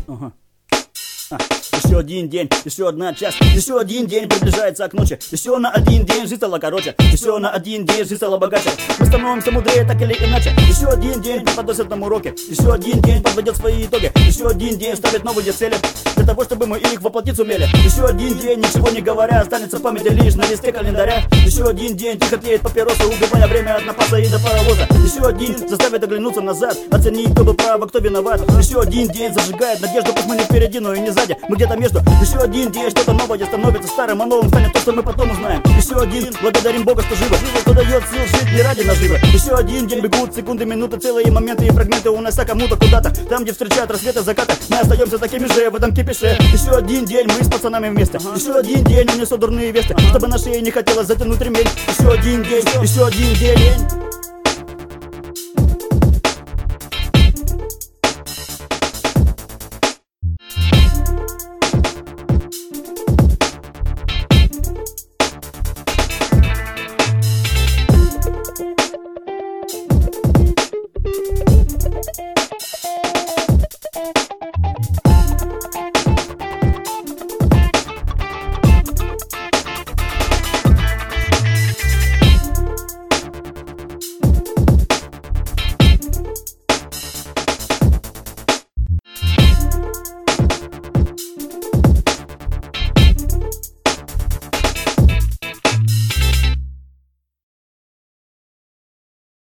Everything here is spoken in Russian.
Еще один день, еще одна часть, еще один день приближается к ночи. Еще на один день жизнь стала короче, еще на один день жизнь стала богаче. Мы становимся мудрее так или иначе. Еще один день преподносят нам уроки, еще один день подводят свои итоги. Еще один день ставят новые цели, для того, чтобы мы их воплотить сумели. Еще один день, ничего не говоря, останется в памяти лишь на листе календаря. Еще один день тихо тлеет папироса, убивая время от напаса и до паровоза. Еще один заставит оглянуться назад, оценить, кто был прав, а кто виноват. Еще один день зажигает надежду, пусть мы не впереди, но и не сзади, мы где-то между. Еще один день что-то новое становится старым, а новым станет то, что мы потом узнаем. Еще один, благодарим Бога, что живы, что дает сил жить не ради наживы. Еще один день бегут секунды, минуты, целые моменты и фрагменты унося кому-то куда-то. Там, где встречают рассветы, закаты, мы остаемся такими же в этом кипише. Еще один день мы с пацанами вместе. Еще один день унесу дурные весты, чтобы на шее не хотелось затянуть ремень. Еще один день, еще один день.